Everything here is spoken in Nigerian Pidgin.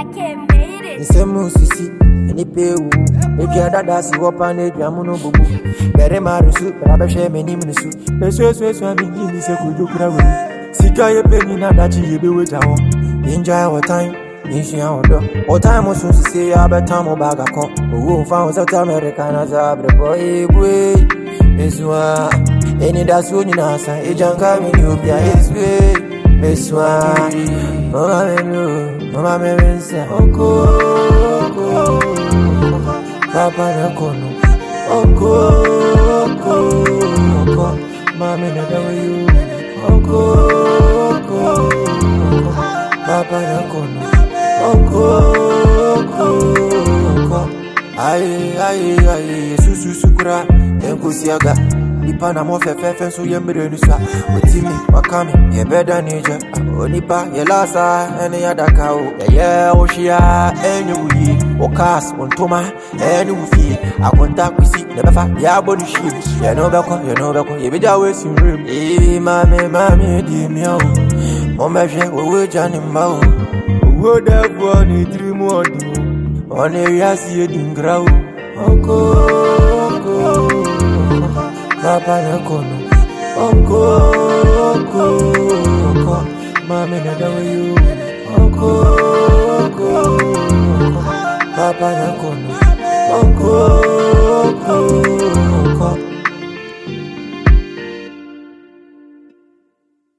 Nsemu sisi eni pewu eja dada si wopa na edwamu no bubu bere marusu brabehwe menim nusu eso ami ni se kujukura we sika ye peni na dachi ye be weta ho enjoy our time inshia odo o time so sisi ya beta mo baga ko owo fa o South America na zabre boy ebue meswa eni dasu ni na san ejanga mi ni obia eswe meswa mama merensa oko papa na kono oko mama na dawe you oko papa na kono oko ay susu enkosiaga nipa na mo fefe so yemre nusa otimi wakame ye beda nije onipa ye lasa ene yadaka o ye ohia enyuyi okas ontoma ene ufi akonta kwisi ne befa ya bonu shim ye no beko ye beja we simrem mame di mi o mo mehwe owe jani mba o owo defo ni trimu odu one yasi edingrao oko papa na kono oko mama na dawe you oko papa na kono